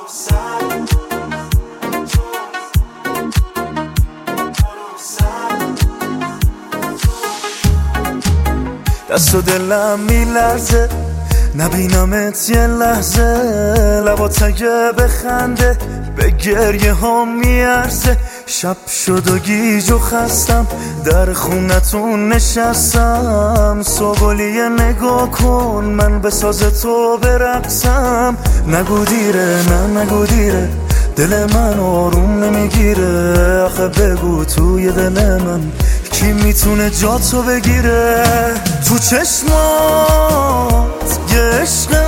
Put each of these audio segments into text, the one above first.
دست و دلم میلرزه نبینمت یه لحظه، لبات اگه بخنده به گریه ها میارزه. شب شد و گیج و خستم در خونتون نشستم، صبحولیه نگاه کن من به ساز تو برقصم. نگو دیره نه نگو دیره دل من آروم نمیگیره، آخه بگو توی دل من کی میتونه جا تو بگیره. تو چشمات یه عشقه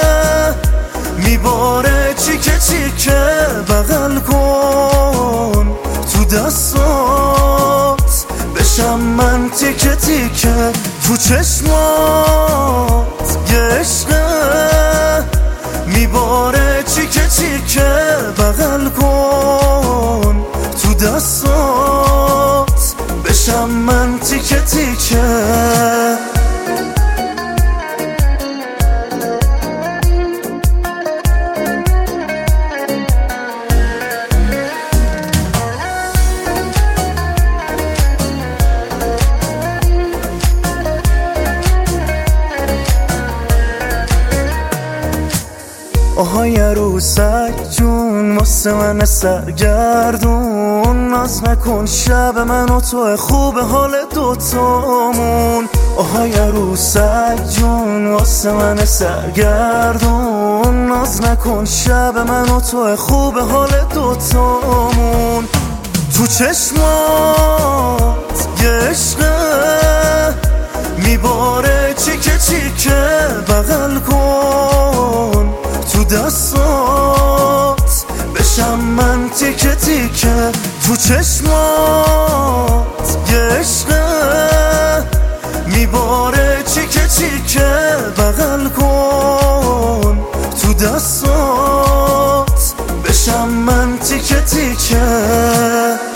میباره چیکه چیکه، بغل کن تو دستات بشم من تیکه تیکه. تو چشمات یه عشقه میباره چیکه چیکه، بغل کن تو دستات بشم من تیکه تیکه. آهای عروسک جون واسه من سرگردون، ناز نکن شب من و تو خوب حال دوتامون. آهای عروسک جون واسه من سرگردون، ناز نکن شب من و تو خوب حال دوتامون. تو چشمات یه عشقه میباره چیکه چیکه، بغل کن تو دستات بشم من تیکه تیکه. تو چشمات یه عشقه میباره چیکه چیکه، بغل کن تو دستات بشم من تیکه تیکه.